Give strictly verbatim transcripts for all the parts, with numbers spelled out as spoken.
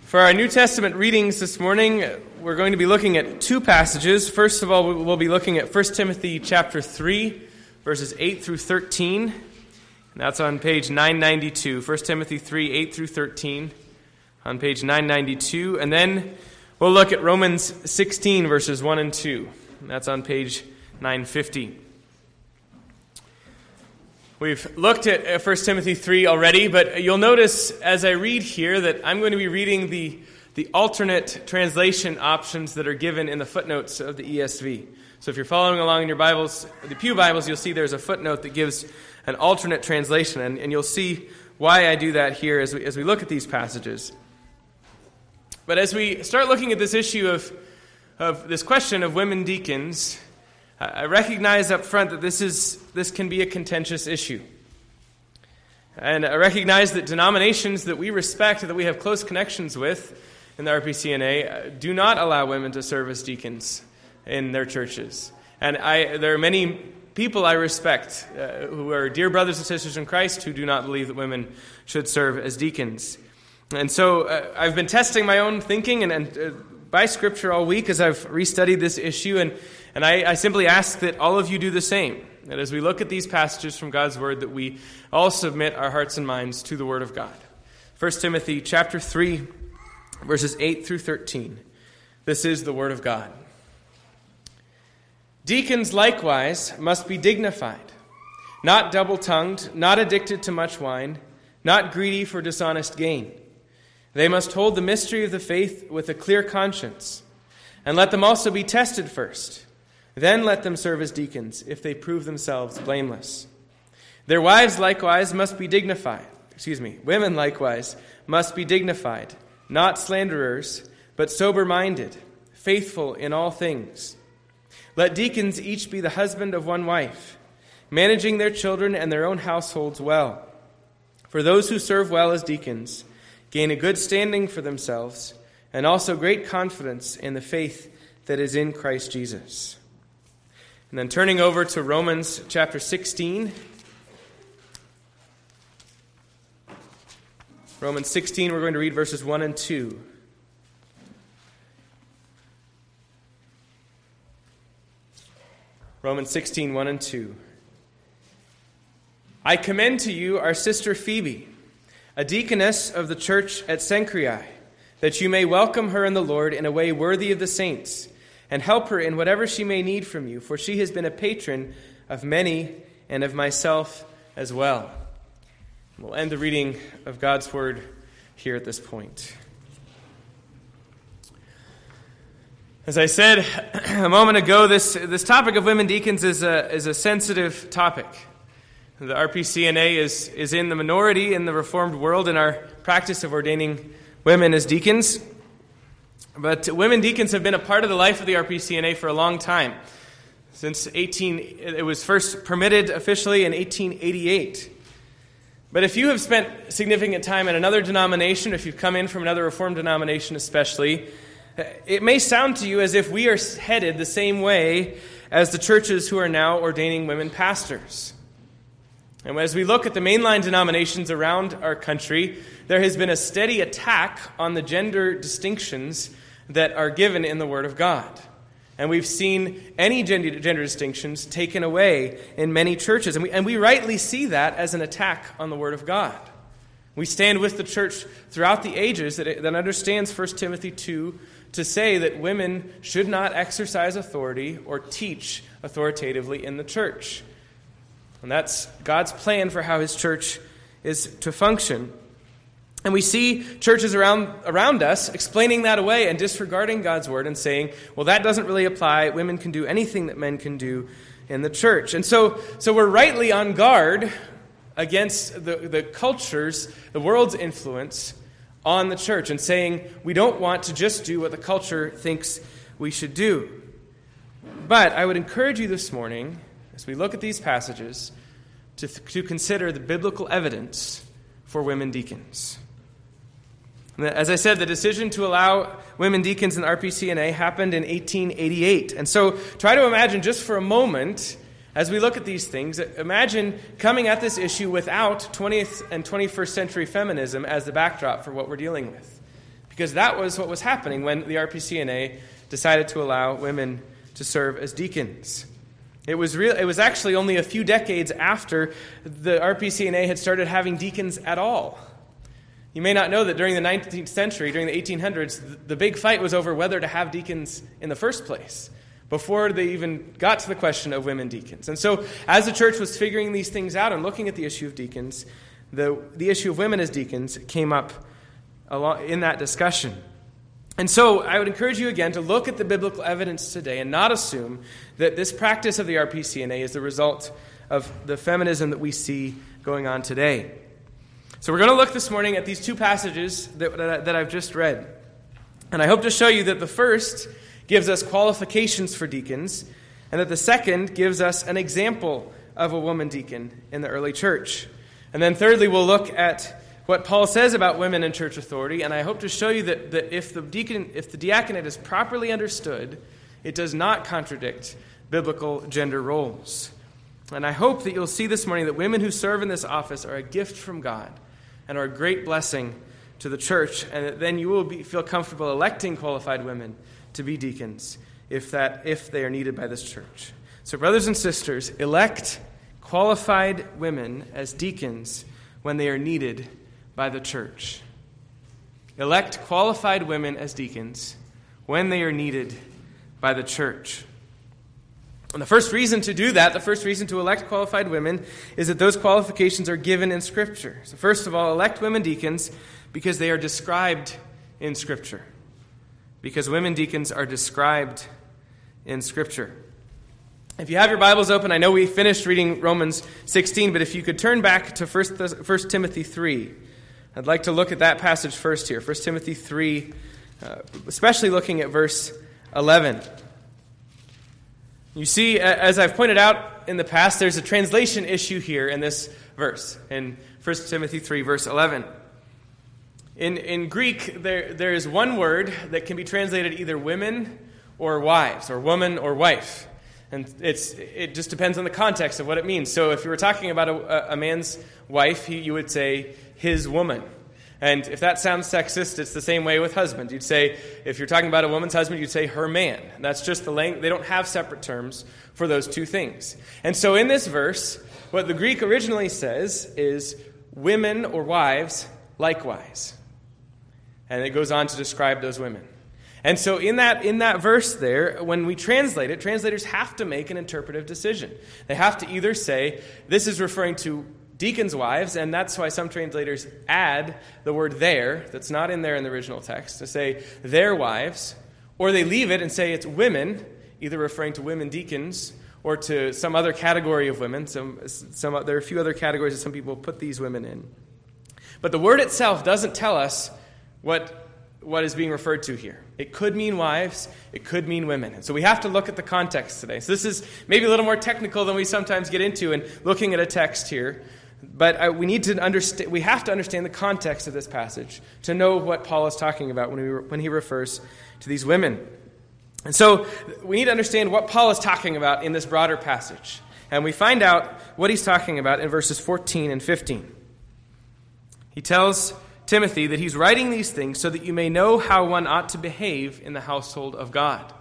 For our New Testament readings this morning, we're going to be looking at two passages. First of all, we'll be looking at First Timothy chapter three, verses eight through thirteen. And that's on page nine ninety-two. First Timothy three, eight through thirteen, on page nine ninety-two. And then we'll look at Romans sixteen, verses one and two. And that's on page nine fifty. We've looked at First Timothy three already, but you'll notice as I read here that I'm going to be reading the, the alternate translation options that are given in the footnotes of the E S V. So if you're following along in your Bibles, the Pew Bibles, you'll see there's a footnote that gives an alternate translation, and, and you'll see why I do that here as we, as we look at these passages. But as we start looking at this issue of, of this question of women deacons, I recognize up front that this is this can be a contentious issue. And I recognize that denominations that we respect, that we have close connections with in the R P C N A, do not allow women to serve as deacons in their churches. And I, there are many people I respect uh, who are dear brothers and sisters in Christ who do not believe that women should serve as deacons. And so uh, I've been testing my own thinking and, and uh, by Scripture all week as I've restudied this issue, and And I, I simply ask that all of you do the same, that as we look at these passages from God's Word, that we all submit our hearts and minds to the Word of God. First Timothy chapter three, verses eight through thirteen. This is the Word of God. Deacons likewise must be dignified, not double-tongued, not addicted to much wine, not greedy for dishonest gain. They must hold the mystery of the faith with a clear conscience, and let them also be tested first. Then let them serve as deacons, if they prove themselves blameless. Their wives likewise must be dignified. Excuse me, women likewise must be dignified, not slanderers, but sober-minded, faithful in all things. Let deacons each be the husband of one wife, managing their children and their own households well. For those who serve well as deacons gain a good standing for themselves, and also great confidence in the faith that is in Christ Jesus. And then turning over to Romans chapter sixteen. Romans sixteen, we're going to read verses one and two. Romans sixteen, one and two. I commend to you our sister Phoebe, a deaconess of the church at Cenchreae, that you may welcome her in the Lord in a way worthy of the saints, and help her in whatever she may need from you, for she has been a patron of many and of myself as well. We'll end the reading of God's Word here at this point. As I said a moment ago, this, this topic of women deacons is a, is a sensitive topic. The R P C N A is, is in the minority in the Reformed world in our practice of ordaining women as deacons. But women deacons have been a part of the life of the R P C N A for a long time. Since eighteen, it was first permitted officially in eighteen eighty-eight. But if you have spent significant time in another denomination, if you've come in from another Reformed denomination especially, it may sound to you as if we are headed the same way as the churches who are now ordaining women pastors. And as we look at the mainline denominations around our country, there has been a steady attack on the gender distinctions that are given in the Word of God. And we've seen any gender, gender distinctions taken away in many churches. And we, and we rightly see that as an attack on the Word of God. We stand with the church throughout the ages that, that understands First Timothy two to say that women should not exercise authority or teach authoritatively in the church. And that's God's plan for how His church is to function. And we see churches around around us explaining that away and disregarding God's Word and saying, well, that doesn't really apply. Women can do anything that men can do in the church. And so, so we're rightly on guard against the, the culture's, the world's influence on the church and saying we don't want to just do what the culture thinks we should do. But I would encourage you this morning, as we look at these passages, to, to consider the biblical evidence for women deacons. As I said, the decision to allow women deacons in the R P C N A happened in eighteen eighty-eight. And so try to imagine just for a moment, as we look at these things, imagine coming at this issue without twentieth and twenty-first century feminism as the backdrop for what we're dealing with. because that was what was happening when the R P C N A decided to allow women to serve as deacons. It was real. It was actually only a few decades after the R P C N A had started having deacons at all. You may not know that during the nineteenth century, during the eighteen hundreds, the big fight was over whether to have deacons in the first place, before they even got to the question of women deacons. And so, as the church was figuring these things out and looking at the issue of deacons, the, the issue of women as deacons came up along, in that discussion. And so, I would encourage you again to look at the biblical evidence today and not assume that this practice of the R P C N A is the result of the feminism that we see going on today. So we're going to look this morning at these two passages that, that, that I've just read. And I hope to show you that the first gives us qualifications for deacons, and that the second gives us an example of a woman deacon in the early church. And then thirdly, we'll look at what Paul says about women in church authority, and I hope to show you that, that if the deacon, if the diaconate is properly understood, it does not contradict biblical gender roles. And I hope that you'll see this morning that women who serve in this office are a gift from God and are a great blessing to the church, and that then you will be, feel comfortable electing qualified women to be deacons if that if they are needed by this church. So brothers and sisters, elect qualified women as deacons when they are needed by the church. Elect qualified women as deacons when they are needed by the church. And the first reason to do that, the first reason to elect qualified women, is that those qualifications are given in Scripture. So first of all, elect women deacons because they are described in Scripture. Because women deacons are described in Scripture. If you have your Bibles open, I know we finished reading Romans sixteen, but if you could turn back to First Timothy three, I'd like to look at that passage first here. First Timothy three, uh, especially looking at verse eleven. You see, as I've pointed out in the past, there's a translation issue here in this verse, in First Timothy three, verse eleven. In in Greek, there there is one word that can be translated either women or wives, or woman or wife. And it's it just depends on the context of what it means. So if you were talking about a, a man's wife, he, you would say his woman. And if that sounds sexist, it's the same way with husband. You'd say, if you're talking about a woman's husband, you'd say her man. And that's just the language. They don't have separate terms for those two things. And so in this verse, what the Greek originally says is women or wives likewise. And it goes on to describe those women. And so in that in that verse there, when we translate it, translators have to make an interpretive decision. They have to either say, this is referring to deacons' wives, and that's why some translators add the word their, that's not in there in the original text, to say their wives, or they leave it and say it's women, either referring to women deacons or to some other category of women. Some, some, there are a few other categories that some people put these women in. But the word itself doesn't tell us what, what is being referred to here. It could mean wives, it could mean women. And so we have to look at the context today. So this is maybe a little more technical than we sometimes get into in looking at a text here. But I, we need to understand. We have to understand the context of this passage to know what Paul is talking about when, we, when he refers to these women. And so we need to understand what Paul is talking about in this broader passage. And we find out what he's talking about in verses fourteen and fifteen. He tells Timothy that he's writing these things so that you may know how one ought to behave in the household of God.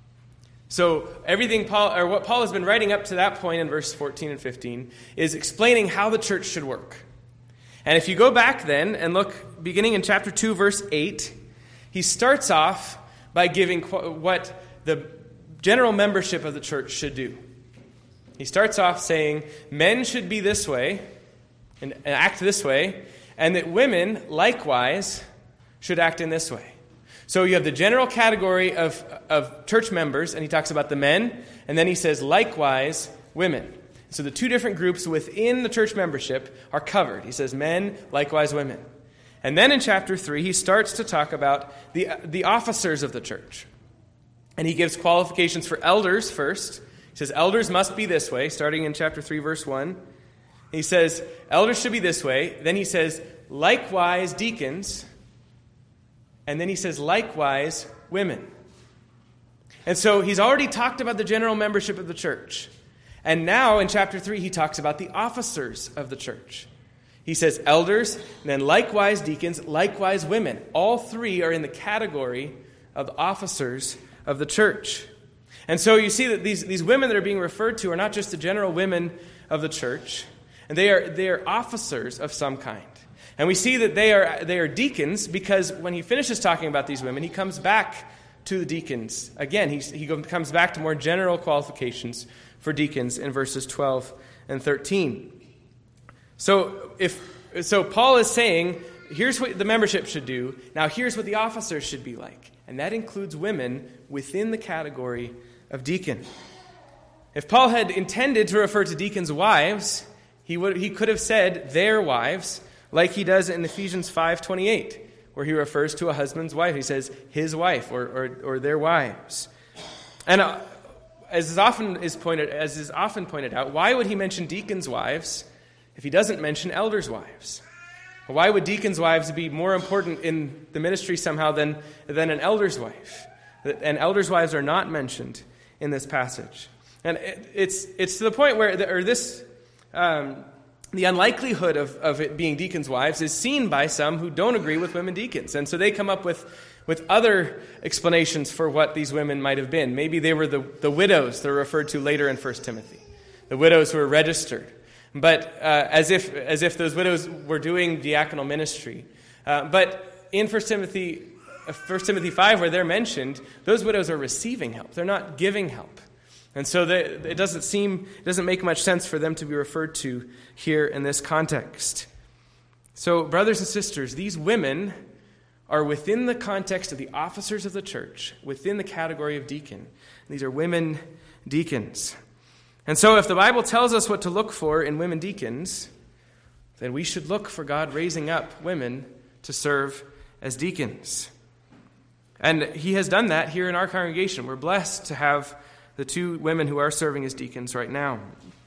So everything Paul, or what Paul has been writing up to that point in verse fourteen and fifteen is explaining how the church should work. And if you go back then and look, beginning in chapter two, verse eight, he starts off by giving what the general membership of the church should do. He starts off saying, men should be this way and act this way, and that women, likewise, should act in this way. So you have the general category of, of church members, and he talks about the men, and then he says, likewise, women. So the two different groups within the church membership are covered. He says men, likewise, women. And then in chapter three, he starts to talk about the, the officers of the church. And he gives qualifications for elders first. He says elders must be this way, starting in chapter three, verse one. He says elders should be this way. Then he says, likewise, deacons. And then he says, likewise, women. And so he's already talked about the general membership of the church. And now in chapter three, he talks about the officers of the church. He says elders, and then likewise deacons, likewise women. All three are in the category of the officers of the church. And so you see that these, these women that are being referred to are not just the general women of the church, and they are they are officers of some kind. And we see that they are they are deacons because when he finishes talking about these women, he comes back to the deacons. Again, he, he comes back to more general qualifications for deacons in verses twelve and thirteen. So if so Paul is saying, here's what the membership should do. Now here's what the officers should be like. And that includes women within the category of deacon. If Paul had intended to refer to deacons' wives, he would he could have said their wives, like he does in Ephesians five twenty-eight, where he refers to a husband's wife. He says his wife or or, or their wives. And uh, as is often is pointed as is often pointed out, why would he mention deacons' wives if he doesn't mention elders' wives? Why would deacons' wives be more important in the ministry somehow than, than an elder's wife? And elders' wives are not mentioned in this passage. And it, it's it's to the point where, the, or this, um, the unlikelihood of, of it being deacons' wives is seen by some who don't agree with women deacons. And so they come up with, with other explanations for what these women might have been. Maybe they were the, the widows that are referred to later in First Timothy. The widows who were registered. But uh, as if as if those widows were doing diaconal ministry. Uh, but in First Timothy, First Timothy five, where they're mentioned, those widows are receiving help. They're not giving help. And so they, it doesn't seem, it doesn't make much sense for them to be referred to here in this context. So, brothers and sisters, these women are within the context of the officers of the church, within the category of deacon. These are women deacons. And so if the Bible tells us what to look for in women deacons, then we should look for God raising up women to serve as deacons. And he has done that here in our congregation. We're blessed to have the two women who are serving as deacons right now.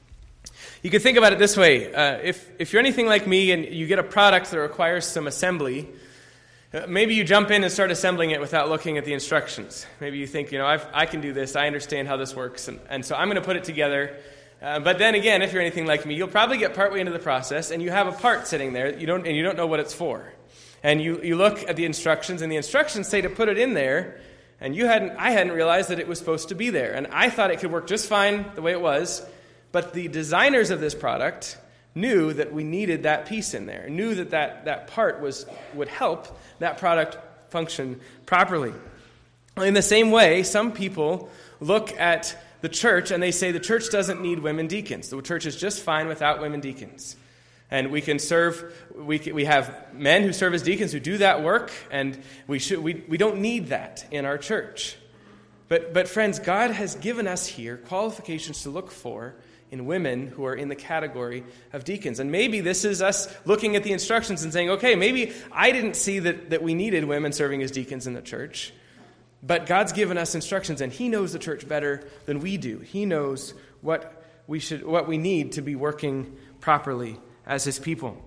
You can think about it this way. Uh, if, if you're anything like me and you get a product that requires some assembly, maybe you jump in and start assembling it without looking at the instructions. Maybe you think, you know, I've, I can do this. I understand how this works. And, and so I'm going to put it together. Uh, but then again, if you're anything like me, you'll probably get partway into the process and you have a part sitting there you don't, and you don't know what it's for. And you, you look at the instructions and the instructions say to put it in there. And you hadn't, I hadn't realized that it was supposed to be there. And I thought it could work just fine the way it was. But the designers of this product knew that we needed that piece in there, knew that that, that part was would help that product function properly. In the same way, some people look at the church and they say the church doesn't need women deacons. The church is just fine without women deacons. And we can serve, we we have men who serve as deacons who do that work, and we should we, we don't need that in our church. But but friends, God has given us here qualifications to look for in women who are in the category of deacons. And maybe this is us looking at the instructions and saying, okay, maybe I didn't see that, that we needed women serving as deacons in the church. But God's given us instructions, and he knows the church better than we do. He knows what we should, what we need to be working properly as his people.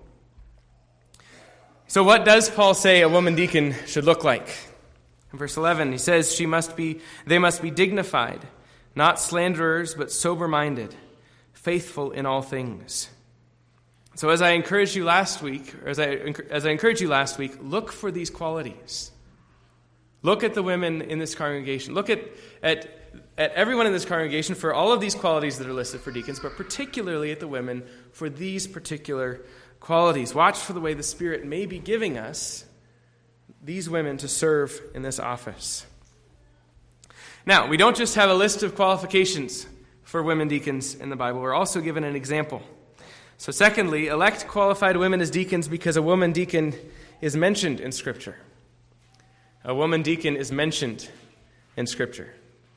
So what does Paul say a woman deacon should look like? In verse eleven, he says she must be, they must be dignified, not slanderers, but sober-minded, faithful in all things. So as I encouraged you last week, or as I as I encouraged you last week, look for these qualities. Look at the women in this congregation. Look at, at, at everyone in this congregation for all of these qualities that are listed for deacons, but particularly at the women for these particular qualities. Watch for the way the Spirit may be giving us these women to serve in this office. Now, we don't just have a list of qualifications for women deacons in the Bible. We're also given an example. So secondly, elect qualified women as deacons because a woman deacon is mentioned in Scripture. A woman deacon is mentioned in Scripture.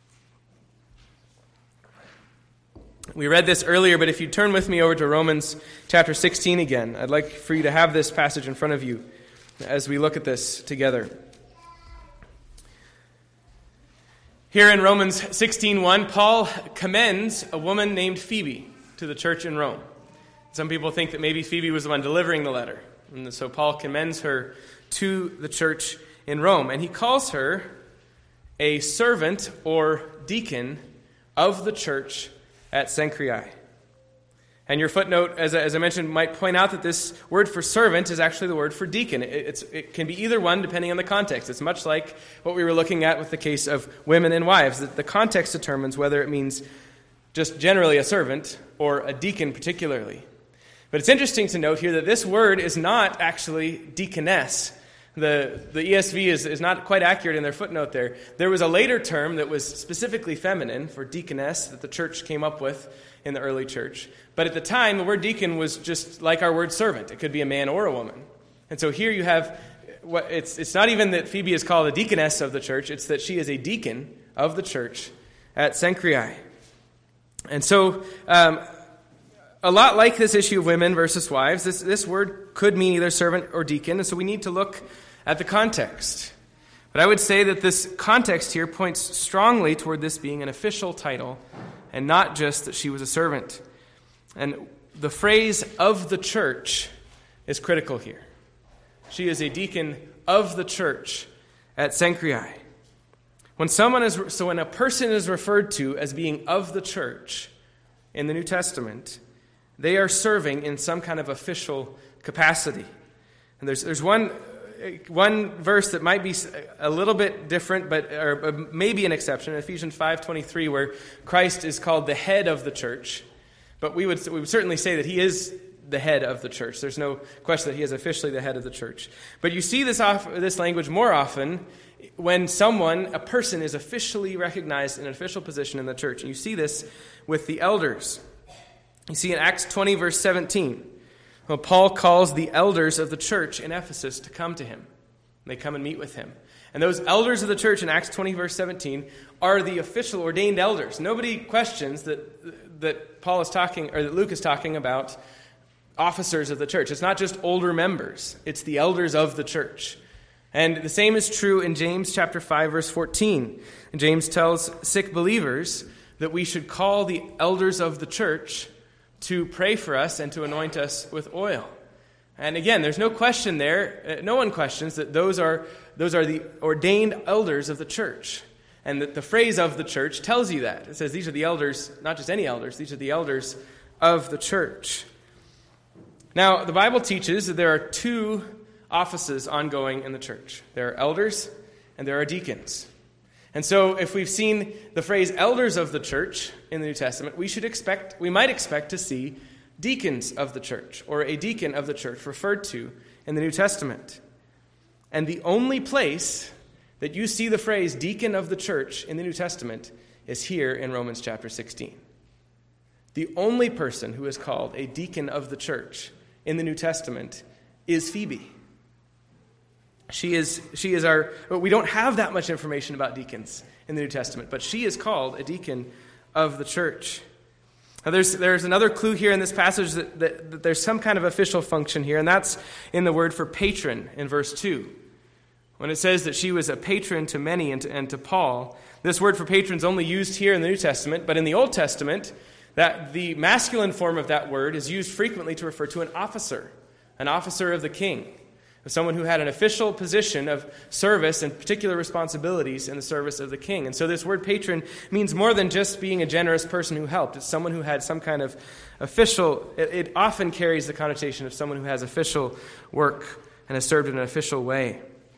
We read this earlier, but if you turn with me over to Romans chapter sixteen again, I'd like for you to have this passage in front of you as we look at this together. Here in Romans sixteen one, Paul commends a woman named Phoebe to the church in Rome. Some people think that maybe Phoebe was the one delivering the letter. And so Paul commends her to the church in Rome. And he calls her a servant or deacon of the church at Cenchreae. And your footnote, as I, as I mentioned, might point out that this word for servant is actually the word for deacon. It, it's, it can be either one depending on the context. It's much like what we were looking at with the case of women and wives. The, the context determines whether it means just generally a servant or a deacon particularly. But it's interesting to note here that this word is not actually deaconess. The, the E S V is, is not quite accurate in their footnote there. There was a later term that was specifically feminine for deaconess that the church came up with in the early church. But at the time, the word deacon was just like our word servant. It could be a man or a woman. And so here you have, what it's, it's not even that Phoebe is called a deaconess of the church, it's that she is a deacon of the church at Cenchreae. And so, um, a lot like this issue of women versus wives, this, this word could mean either servant or deacon, and so we need to look at the context. But I would say that this context here points strongly toward this being an official title and not just that she was a servant. And the phrase of the church is critical here. She is a deacon of the church at Cenchreae. When someone is so when a person is referred to as being of the church in the New Testament, they are serving in some kind of official capacity. And there's there's one one verse that might be a little bit different, but or maybe an exception, Ephesians five twenty-three, where Christ is called the head of the church. But we would we would certainly say that he is the head of the church. There's no question that he is officially the head of the church. But you see this off, this language more often when someone, a person, is officially recognized in an official position in the church. And you see this with the elders. You see in Acts twenty, verse seventeen, well, Paul calls the elders of the church in Ephesus to come to him. They come and meet with him. And those elders of the church in Acts twenty, verse seventeen, are the official ordained elders. Nobody questions that that Paul is talking, or that Luke is talking about officers of the church. It's not just older members. It's the elders of the church. And the same is true in James chapter five, verse fourteen. And James tells sick believers that we should call the elders of the church to pray for us and to anoint us with oil. And again, there's no question there. No one questions that those are those are the ordained elders of the church. And that the phrase of the church tells you that. It says these are the elders, not just any elders, these are the elders of the church. Now, the Bible teaches that there are two offices ongoing in the church. There are elders and there are deacons. And so if we've seen the phrase elders of the church in the New Testament, we should expect, we might expect to see deacons of the church or a deacon of the church referred to in the New Testament. And the only place that you see the phrase deacon of the church in the New Testament is here in Romans chapter sixteen. The only person who is called a deacon of the church in the New Testament is Phoebe. She is she is our, we don't have that much information about deacons in the New Testament, but she is called a deacon of the church. Now there's there's another clue here in this passage that, that, that there's some kind of official function here, and that's in the word for patron in verse two. When it says that she was a patron to many and to, and to Paul, this word for patron is only used here in the New Testament, but in the Old Testament, that the masculine form of that word is used frequently to refer to an officer, an officer of the king, someone who had an official position of service and particular responsibilities in the service of the king. And so this word patron means more than just being a generous person who helped. It's someone who had some kind of official, it, it often carries the connotation of someone who has official work and has served in an official way.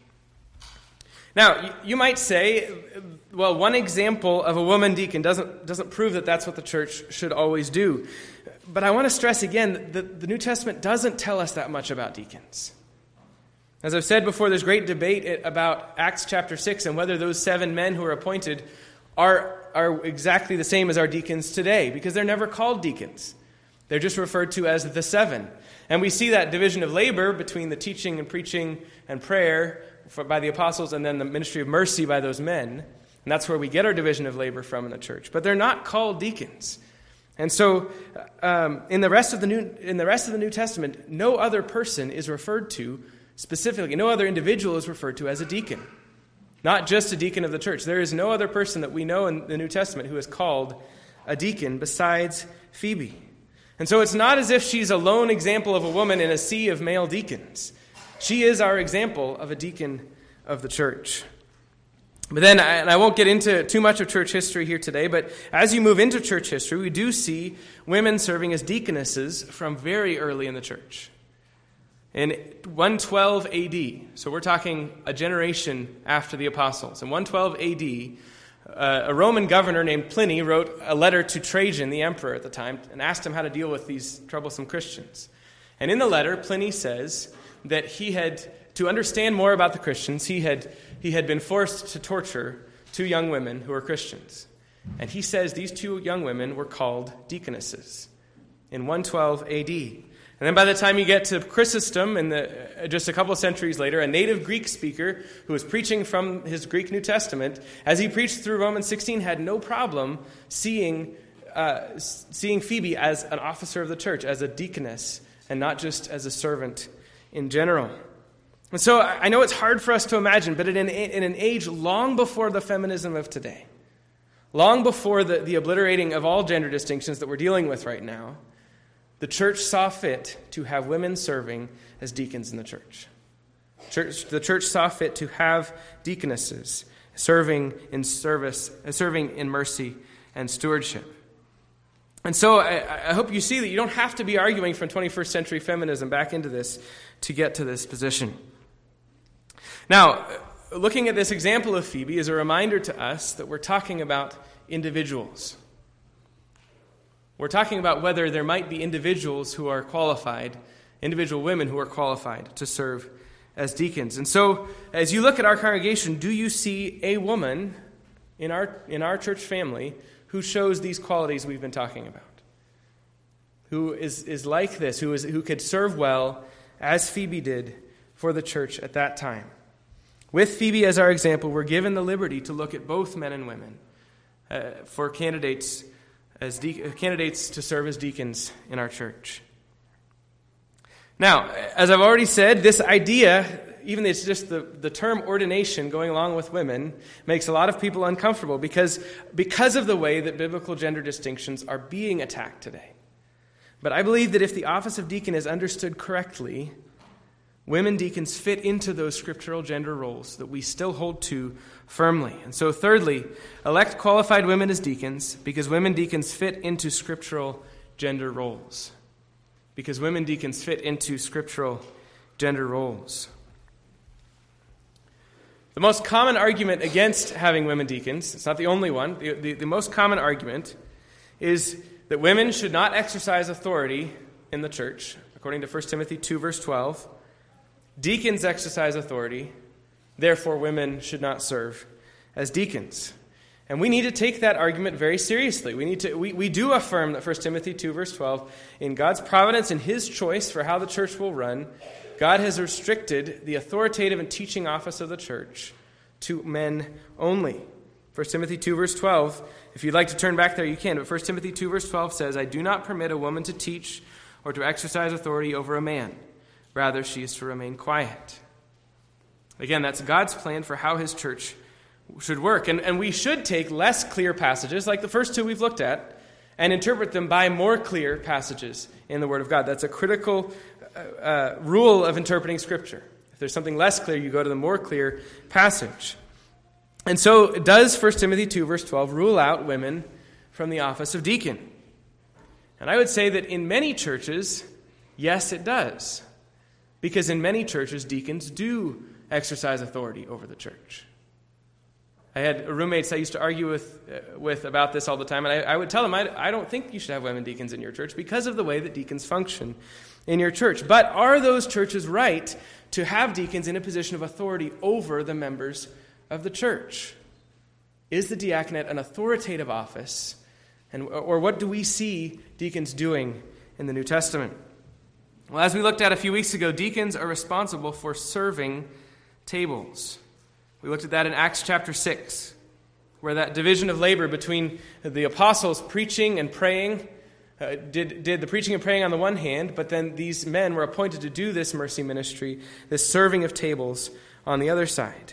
Now, you, you might say, well, one example of a woman deacon doesn't, doesn't prove that that's what the church should always do. But I want to stress again that the New Testament doesn't tell us that much about deacons. As I've said before, there's great debate about Acts chapter six and whether those seven men who are appointed are, are exactly the same as our deacons today, because they're never called deacons. They're just referred to as the seven. And we see that division of labor between the teaching and preaching and prayer for, by the apostles, and then the ministry of mercy by those men. And that's where we get our division of labor from in the church. But they're not called deacons. And so um, in the rest of the New in the rest of the New Testament, no other person is referred to specifically, no other individual is referred to as a deacon. Not just a deacon of the church. There is no other person that we know in the New Testament who is called a deacon besides Phoebe. And so it's not as if she's a lone example of a woman in a sea of male deacons. She is our example of a deacon of the church. But then, and I won't get into too much of church history here today, but as you move into church history, we do see women serving as deaconesses from very early in the church. In one twelve A D, so we're talking a generation after the apostles, in one twelve A D, uh, a Roman governor named Pliny wrote a letter to Trajan, the emperor at the time, and asked him how to deal with these troublesome Christians. And in the letter, Pliny says that he had, to understand more about the Christians, he had he had been forced to torture two young women who were Christians. And he says these two young women were called deaconesses in one twelve A D. And then by the time you get to Chrysostom, in the, uh, just a couple of centuries later, a native Greek speaker who was preaching from his Greek New Testament, as he preached through Romans sixteen, had no problem seeing uh, seeing Phoebe as an officer of the church, as a deaconess, and not just as a servant in general. And so I know it's hard for us to imagine, but in an, in an age long before the feminism of today, long before the, the obliterating of all gender distinctions that we're dealing with right now, the church saw fit to have women serving as deacons in the church. Church the church saw fit to have deaconesses serving in service, serving in mercy and stewardship. And so I, I hope you see that you don't have to be arguing from twenty-first century feminism back into this to get to this position. Now, looking at this example of Phoebe is a reminder to us that we're talking about individuals. We're talking about whether there might be individuals who are qualified, individual women who are qualified to serve as deacons. And so, as you look at our congregation, do you see a woman in our in our church family who shows these qualities we've been talking about? Who is, is like this, who is who could serve well, as Phoebe did, for the church at that time? With Phoebe as our example, we're given the liberty to look at both men and women uh, for candidates as de- candidates to serve as deacons in our church. Now, as I've already said, this idea, even it's just the, the term ordination going along with women, makes a lot of people uncomfortable because, because of the way that biblical gender distinctions are being attacked today. But I believe that if the office of deacon is understood correctly, women deacons fit into those scriptural gender roles that we still hold to firmly. And so thirdly, elect qualified women as deacons because women deacons fit into scriptural gender roles. Because women deacons fit into scriptural gender roles. The most common argument against having women deacons, it's not the only one, the, the, the most common argument is that women should not exercise authority in the church. According to First Timothy two, verse twelve, deacons exercise authority, therefore women should not serve as deacons. And we need to take that argument very seriously. We need to we, we do affirm that First Timothy two, verse twelve, in God's providence and his choice for how the church will run, God has restricted the authoritative and teaching office of the church to men only. First Timothy two, verse twelve, if you'd like to turn back there, you can. But First Timothy two, verse twelve says, I do not permit a woman to teach or to exercise authority over a man. Rather, she is to remain quiet. Again, that's God's plan for how his church should work. And, and we should take less clear passages, like the first two we've looked at, and interpret them by more clear passages in the Word of God. That's a critical uh, uh, rule of interpreting Scripture. If there's something less clear, you go to the more clear passage. And so does First Timothy two, verse twelve, rule out women from the office of deacon? And I would say that in many churches, yes, it does. Because in many churches, deacons do exercise authority over the church. I had roommates I used to argue with uh, with about this all the time, and I, I would tell them, I, I don't think you should have women deacons in your church because of the way that deacons function in your church. But are those churches right to have deacons in a position of authority over the members of the church? Is the diaconate an authoritative office? And or what do we see deacons doing in the New Testament? Well, as we looked at a few weeks ago, deacons are responsible for serving tables. We looked at that in Acts chapter six, where that division of labor between the apostles preaching and praying uh, did, did the preaching and praying on the one hand, but then these men were appointed to do this mercy ministry, this serving of tables on the other side.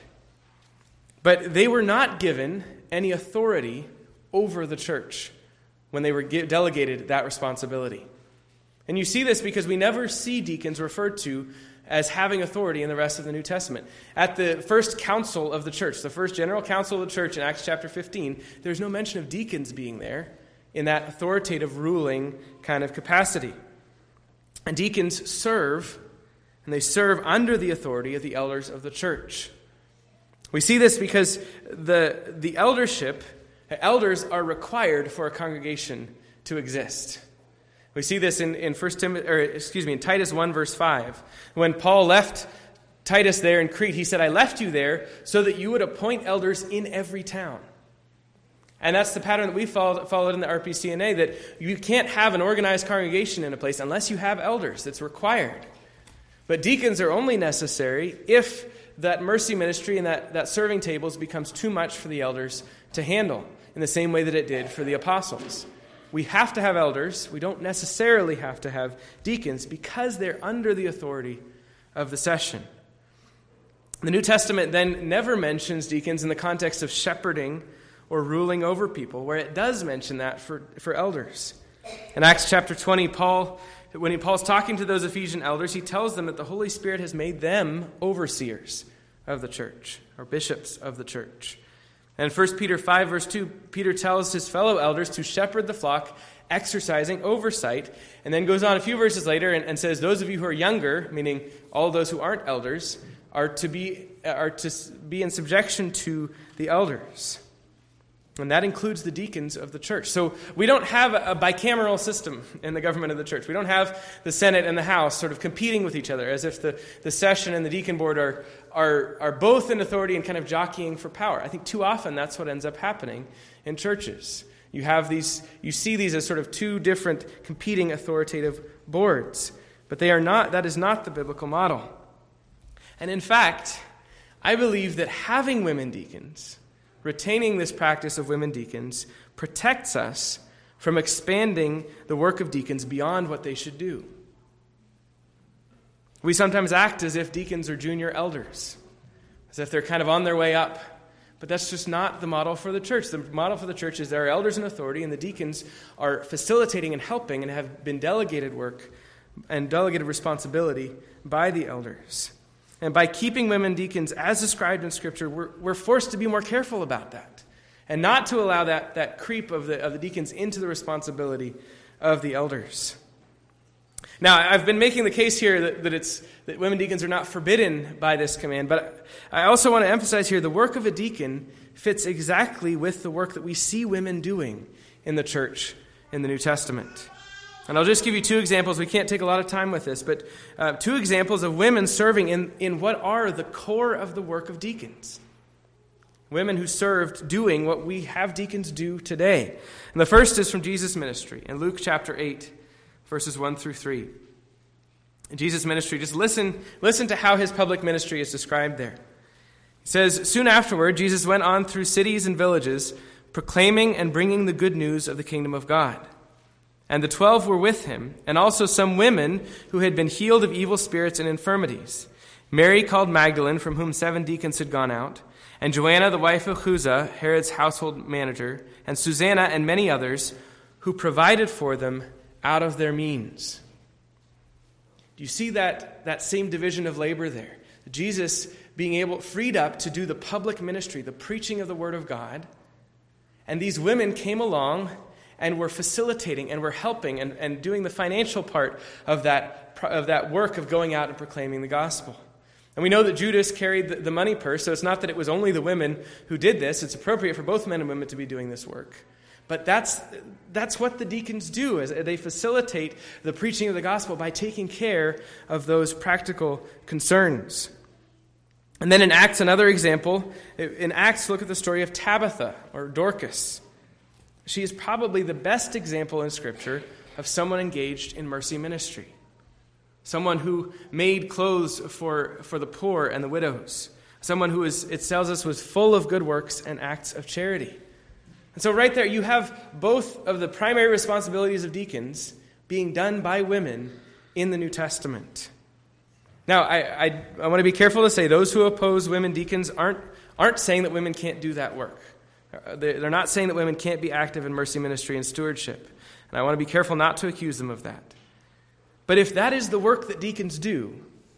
But they were not given any authority over the church when they were delegated that responsibility. And you see this because we never see deacons referred to as having authority in the rest of the New Testament. At the first council of the church, the first general council of the church in Acts chapter fifteen, there's no mention of deacons being there in that authoritative ruling kind of capacity. And deacons serve, and they serve under the authority of the elders of the church. We see this because the, the eldership, elders are required for a congregation to exist. We see this in, in First Timothy, or excuse me, in Titus one, verse five. When Paul left Titus there in Crete, he said, I left you there so that you would appoint elders in every town. And that's the pattern that we followed, followed in the R P C N A, that you can't have an organized congregation in a place unless you have elders. That's required. But deacons are only necessary if that mercy ministry and that, that serving tables becomes too much for the elders to handle, in the same way that it did for the apostles. We have to have elders. We don't necessarily have to have deacons because they're under the authority of the session. The New Testament then never mentions deacons in the context of shepherding or ruling over people, where it does mention that for, for elders. In Acts chapter twenty, Paul, when he, Paul's talking to those Ephesian elders, he tells them that the Holy Spirit has made them overseers of the church, or bishops of the church. And in First Peter five, verse two, Peter tells his fellow elders to shepherd the flock, exercising oversight, and then goes on a few verses later and, and says, those of you who are younger, meaning all those who aren't elders, are to be are to be in subjection to the elders. And that includes the deacons of the church. So we don't have a bicameral system in the government of the church. We don't have the Senate and the House sort of competing with each other, as if the, the session and the deacon board are, are, are both in authority and kind of jockeying for power. I think too often that's what ends up happening in churches. You have these, you see these as sort of two different competing authoritative boards. But they are not, that is not the biblical model. And in fact, I believe that having women deacons, retaining this practice of women deacons, protects us from expanding the work of deacons beyond what they should do. We sometimes act as if deacons are junior elders, as if they're kind of on their way up. But that's just not the model for the church. The model for the church is there are elders in authority, and the deacons are facilitating and helping and have been delegated work and delegated responsibility by the elders. And by keeping women deacons as described in Scripture, we're, we're forced to be more careful about that and not to allow that, that creep of the, of the deacons into the responsibility of the elders. Now, I've been making the case here that, that, it's, that women deacons are not forbidden by this command, but I also want to emphasize here the work of a deacon fits exactly with the work that we see women doing in the church in the New Testament. And I'll just give you two examples. We can't take a lot of time with this, but uh, two examples of women serving in, in what are the core of the work of deacons. Women who served doing what we have deacons do today. And the first is from Jesus' ministry in Luke chapter eight, verses one through three. In Jesus' ministry, just listen, listen to how his public ministry is described there. It says, soon afterward, Jesus went on through cities and villages, proclaiming and bringing the good news of the kingdom of God. And the twelve were with him, and also some women who had been healed of evil spirits and infirmities. Mary called Magdalene, from whom seven deacons had gone out, and Joanna, the wife of Chuza, Herod's household manager, and Susanna and many others, who provided for them out of their means. Do you see that, that same division of labor there? Jesus being able, freed up to do the public ministry, the preaching of the word of God, and these women came along and were facilitating and were helping and, and doing the financial part of that, of that work of going out and proclaiming the gospel. And we know that Judas carried the, the money purse, so it's not that it was only the women who did this. It's appropriate for both men and women to be doing this work. But that's that's what the deacons do, is they facilitate the preaching of the gospel by taking care of those practical concerns. And then in Acts, another example, in Acts, look at the story of Tabitha, or Dorcas. She is probably the best example in Scripture of someone engaged in mercy ministry. Someone who made clothes for, for the poor and the widows. Someone who, is, it tells us, was full of good works and acts of charity. And so right there, you have both of the primary responsibilities of deacons being done by women in the New Testament. Now, I, I, I want to be careful to say those who oppose women deacons aren't, aren't saying that women can't do that work. They're not saying that women can't be active in mercy ministry and stewardship. And I want to be careful not to accuse them of that. But if that is the work that deacons do,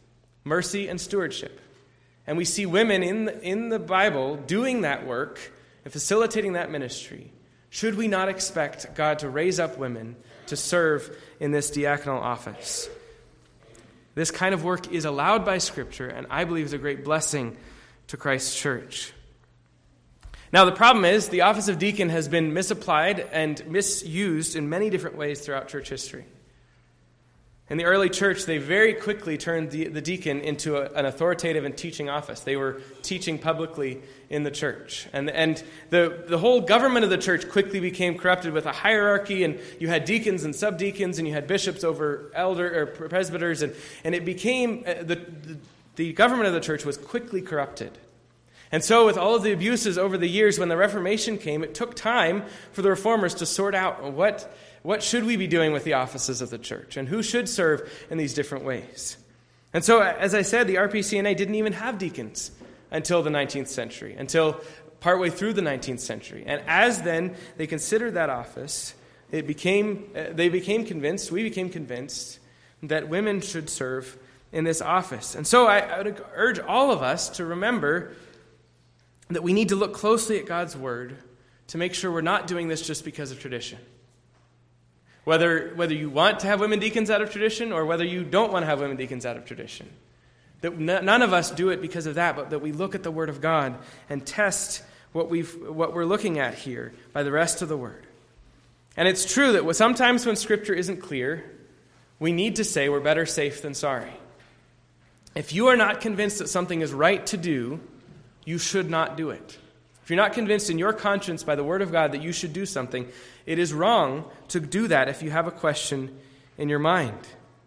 mercy, and stewardship. And we see women in the, in the Bible doing that work and facilitating that ministry. Should we not expect God to raise up women to serve in this diaconal office? This kind of work is allowed by Scripture, and I believe is a great blessing to Christ's church. Now, the problem is the office of deacon has been misapplied and misused in many different ways throughout church history. In the early church, they very quickly turned the, the deacon into a, an authoritative and teaching office. They were teaching publicly in the church. And, and the, the whole government of the church quickly became corrupted with a hierarchy, and you had deacons and subdeacons, and you had bishops over elder or presbyters, and, and it became, uh, the, the, the government of the church was quickly corrupted. And so with all of the abuses over the years, when the Reformation came, it took time for the reformers to sort out what What should we be doing with the offices of the church? And who should serve in these different ways? And so, as I said, the R P C N A didn't even have deacons until the nineteenth century, until partway through the nineteenth century. And as then they considered that office, it became uh, they became convinced, we became convinced, that women should serve in this office. And so I, I would urge all of us to remember that we need to look closely at God's word to make sure we're not doing this just because of tradition. Whether whether you want to have women deacons out of tradition or whether you don't want to have women deacons out of tradition. That n- none of us do it because of that, but that we look at the Word of God and test what we've what we're looking at here by the rest of the Word. And it's true that sometimes when Scripture isn't clear, we need to say we're better safe than sorry. If you are not convinced that something is right to do, you should not do it. If you're not convinced in your conscience by the Word of God that you should do something, it is wrong to do that if you have a question in your mind.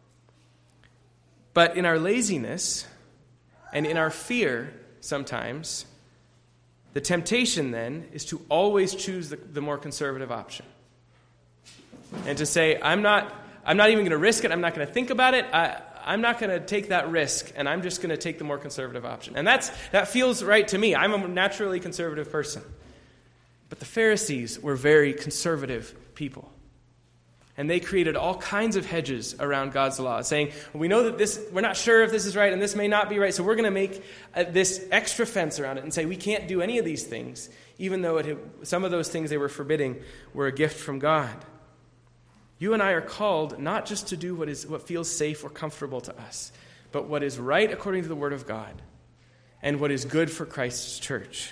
But in our laziness and in our fear sometimes, the temptation then is to always choose the, the more conservative option. And to say, I'm not, I'm not even going to risk it, I'm not going to think about it, I, I'm not going to take that risk, and I'm just going to take the more conservative option. And that's that feels right to me. I'm a naturally conservative person. But the Pharisees were very conservative people. And they created all kinds of hedges around God's law, saying, well, we know that this, we're not sure if this is right, and this may not be right, so we're going to make uh, this extra fence around it and say we can't do any of these things, even though it had, some of those things they were forbidding were a gift from God. You and I are called not just to do what is what feels safe or comfortable to us, but what is right according to the Word of God and what is good for Christ's church.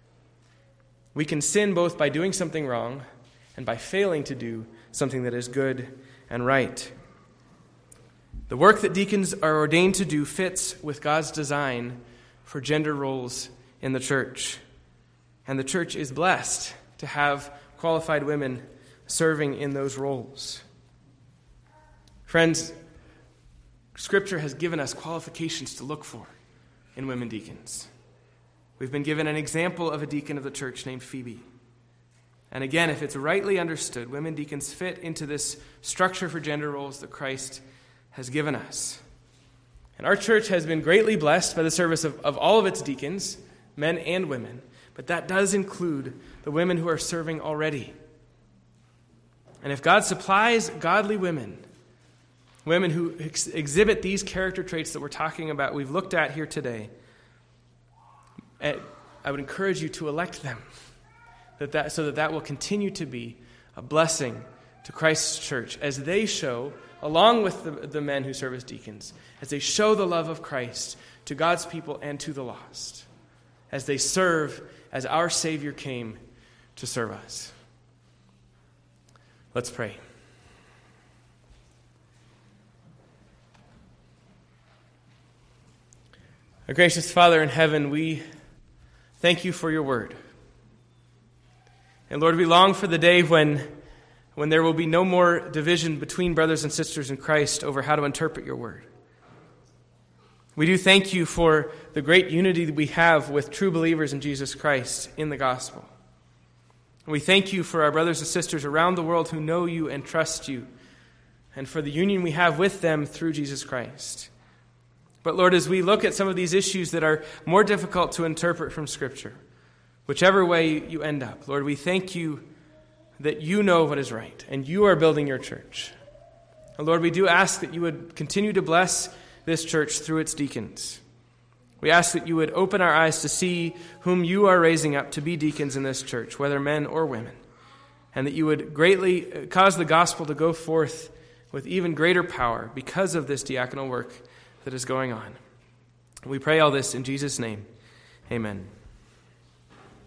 We can sin both by doing something wrong and by failing to do something that is good and right. The work that deacons are ordained to do fits with God's design for gender roles in the church. And the church is blessed to have qualified women serving in those roles. Friends, Scripture has given us qualifications to look for in women deacons. We've been given an example of a deacon of the church named Phoebe. And again, if it's rightly understood, women deacons fit into this structure for gender roles that Christ has given us. And our church has been greatly blessed by the service of, of all of its deacons, men and women. But that does include the women who are serving already. And if God supplies godly women, women who ex- exhibit these character traits that we're talking about, we've looked at here today, I would encourage you to elect them, that that, so that that will continue to be a blessing to Christ's church as they show, along with the, the men who serve as deacons, as they show the love of Christ to God's people and to the lost, as they serve as our Savior came to serve us. Let's pray. Our gracious Father in heaven, we thank you for your word. And Lord, we long for the day when, when there will be no more division between brothers and sisters in Christ over how to interpret your word. We do thank you for the great unity that we have with true believers in Jesus Christ in the gospel. We thank you for our brothers and sisters around the world who know you and trust you, and for the union we have with them through Jesus Christ. But Lord, as we look at some of these issues that are more difficult to interpret from Scripture, whichever way you end up, Lord, we thank you that you know what is right, and you are building your church. And Lord, we do ask that you would continue to bless this church through its deacons. We ask that you would open our eyes to see whom you are raising up to be deacons in this church, whether men or women, and that you would greatly cause the gospel to go forth with even greater power because of this diaconal work that is going on. We pray all this in Jesus' name. Amen.